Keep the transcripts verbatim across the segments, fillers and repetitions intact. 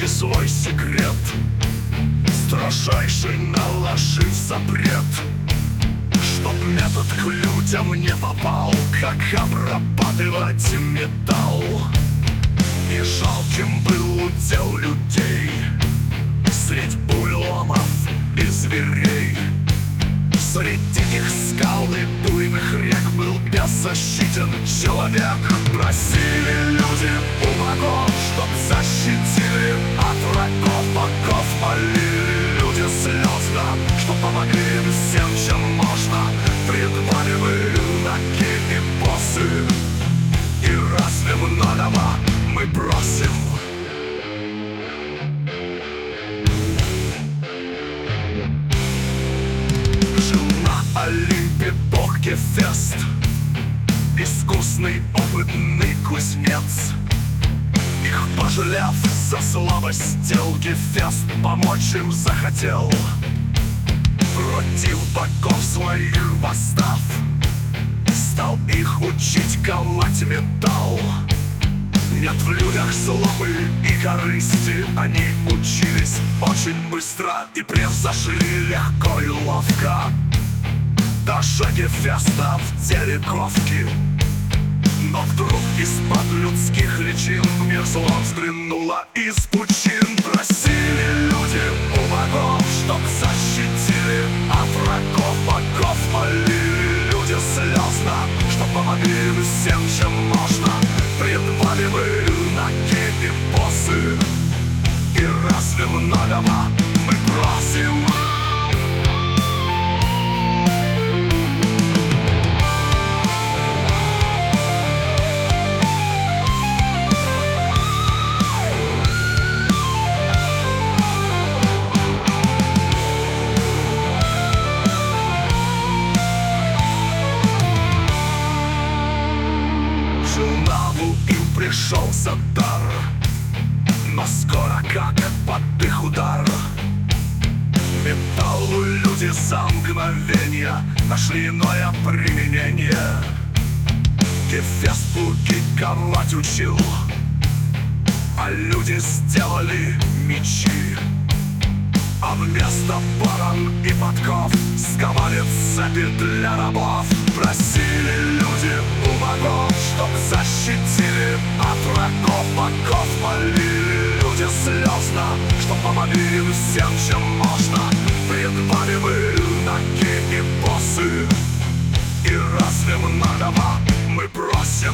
каждый свой секрет, строжайший наложив запрет, чтоб метод к людям не попал, как обрабатывать металл. И жалким был удел людей средь буреломов и зверей. Среди диких скал и буйных рек был беззащитен человек. Просили люди у богов, чтоб защитили от врагов богов. Молили люди слезно, чтоб помогли им всем, чем можно. Пред вами юнаки и боссы, и разве многого мы просим? Олимпе бог Гефест, искусный опытный кузнец. Их пожалев за слабость дел, Гефест помочь им захотел. Против богов своих восстав, стал их учить ковать металл. Нет в людях злобы и корысти, они учились очень быстро и превзошли легко и ловко даже Гефеста в деле ковки. Но вдруг из-под людских личин мир злом взглянула из пучин. Просили люди у богов, чтоб защитили от врагов богов. Молили люди слезно, чтоб помогли им всем, чем можно. Пред вами мы юнаки и боссы, и разве многого мы просим? Пришелся дар, но скоро, как под их удар, металлу люди за мгновенье нашли иное применение. Гефест пуки ковать учил, а люди сделали мечи. А вместо баран и подков сковали цепи для рабов. Просили люди у богов, чтоб защитили от врагов богов. Молили люди слезно, чтоб помогли им всем, чем можно. Пред вами мы юнаки и боссы, и разве многого мы просим?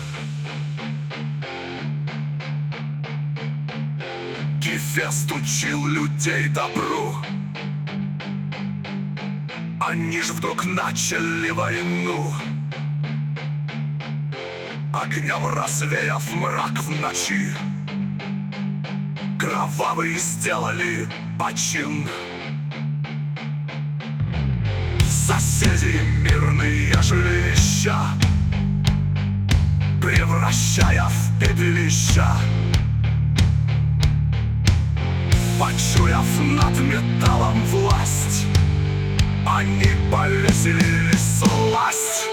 Гефест учил людей добру, они ж вдруг начали войну. Огнем развеяв мрак в ночи, кровавые сделали почин. Соседи мирные жилища превращая в пепелища. Почуяв над металлом власть, они повесили сласть.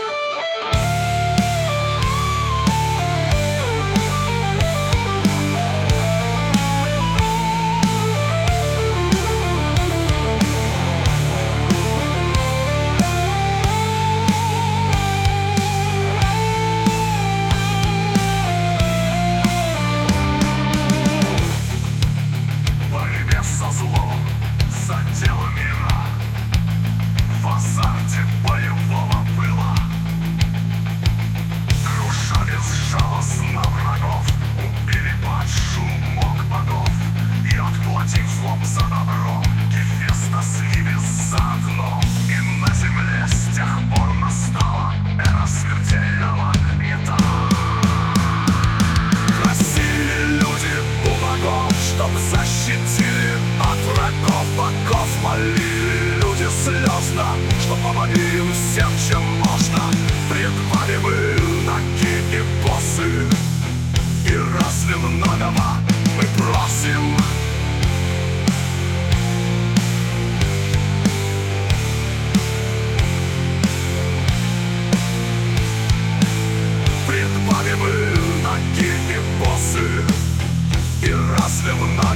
Молили люди слезно, что помогли им всем, чем можно. Пред вами мы юнаки и боссы, и разве многого мы просим? Пред вами мы юнаки и боссы, и разве много